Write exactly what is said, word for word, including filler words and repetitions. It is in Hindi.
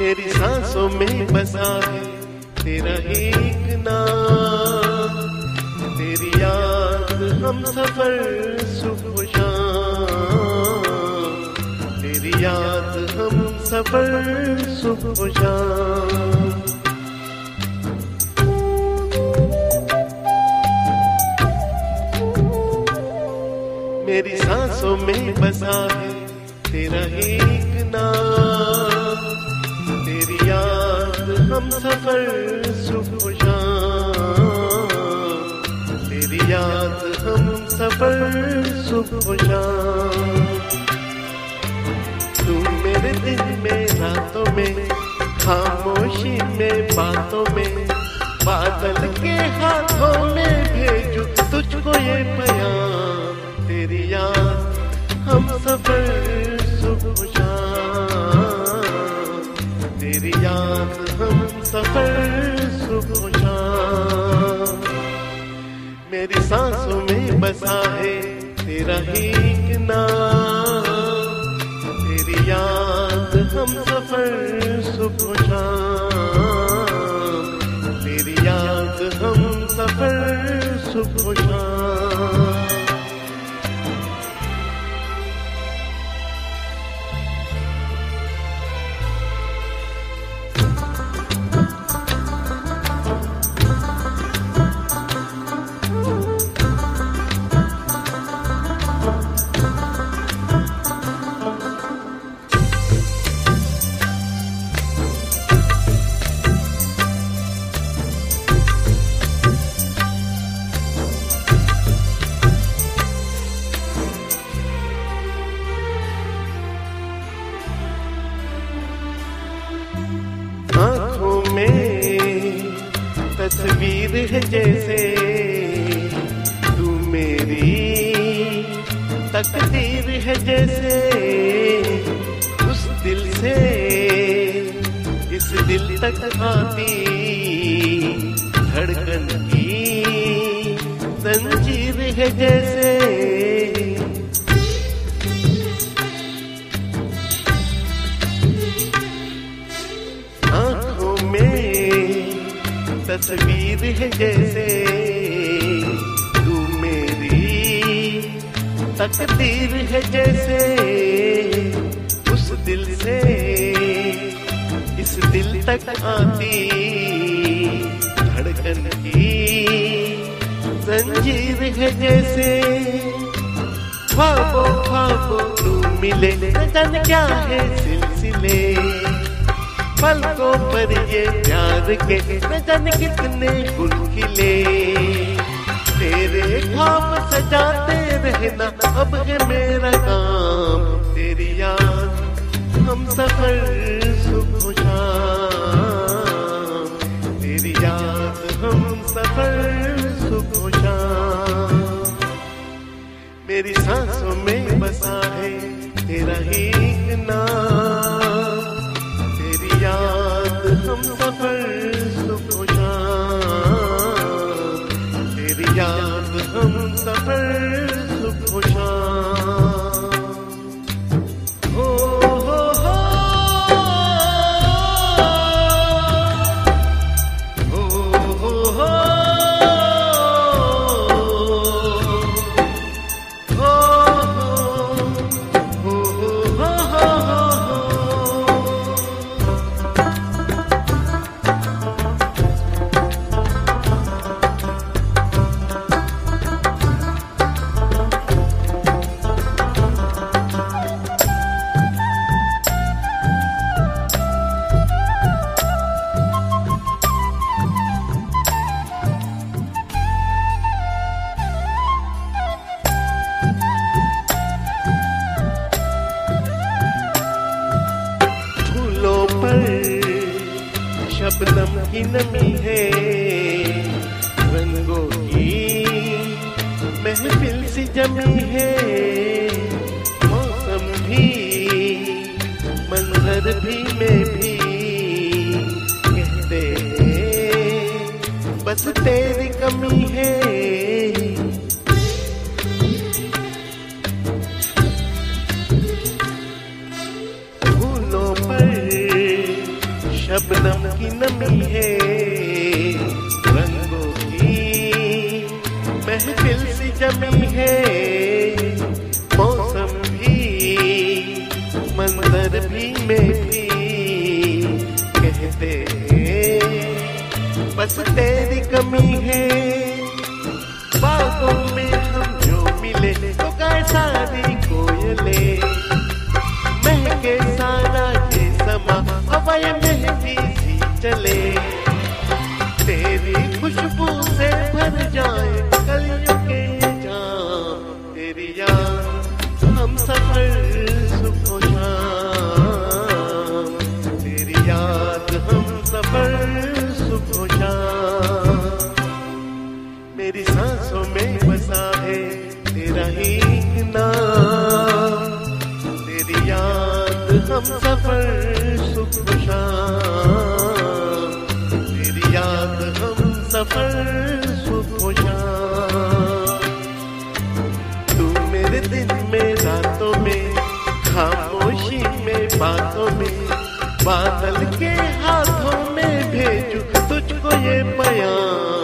मेरी सांसों में बसा है तेरा एक नाम, तेरी याद हम सफर सुबह शाम, तेरी याद हम सफर सुबह शाम। मेरी सांसों में बसा है तेरा एक नाम, तेरी याद हम सफर सुबह शाम, तेरी याद हम सफर सुबह शाम। तू मेरे दिन में रातों में, खामोशी में बातों में, बादल के हाथों में भेजू तुझको ये प्यार, तेरी याद हम सफर सुबह शाम, तेरी याद हम सफर सुबह शाम। मेरी सांसों में बसा है तेरा एक नाम, तेरी याद हम सफर सुबह शाम, तेरी याद हम सफर सुबह शाम। आँखों में तस्वीर है जैसे तू मेरी तकदीर है जैसे, उस दिल से इस दिल तक आती धड़कन की जंजीर है जैसे। तस्वीर है जैसे तू मेरी तकदीर है जैसे, उस दिल से इस दिल तक आती धड़कन की जंजीर है जैसे। ख्वाबों ख्वाबों तू मिले न जाने क्या है सिलसिले, पलकों पर ये प्यार के न जाने कितने गुल खिले, तेरे ख्वाब सजाते रहना अब है मेरा काम, तेरी याद हम सफर सुबह शाम, तेरी याद हम सफर सुबह शाम। मेरी सांसों में बसा है तेरा एक नाम, याद हम सफर सुबह शाम, तेरी याद हम सफर सुबह शाम। हो हो हो हो हो हो शबनम की नमी है, रंगों की महफिल सी जमी है, मौसम भी मंजर भी में भी कहते हैं बस तेरी कमी है। की नमी है, रंगों की महफिल सी जमी है, मौसम भी मंजर भी में भी कहते हैं बस तेरी कमी है। बागों में हम जो मिले तो गाए सारी कोयले, महके सारा ये समा हवाएं महकी सी चले, तेरी खुशबू से भर जाए कलियों के जाम, तेरी याद हम सफर सुबह शाम, तेरी याद हम सफर सुबह शाम। मेरी सांसों में बसा है तेरा ही नाम, तेरी याद हम सफर सुबह शाम, तेरी याद हम सफर सुबह शाम। तू मेरे दिन में रातों में, खामोशी में बातों में, बादल के हाथों में भेजूं तुझको ये बयान,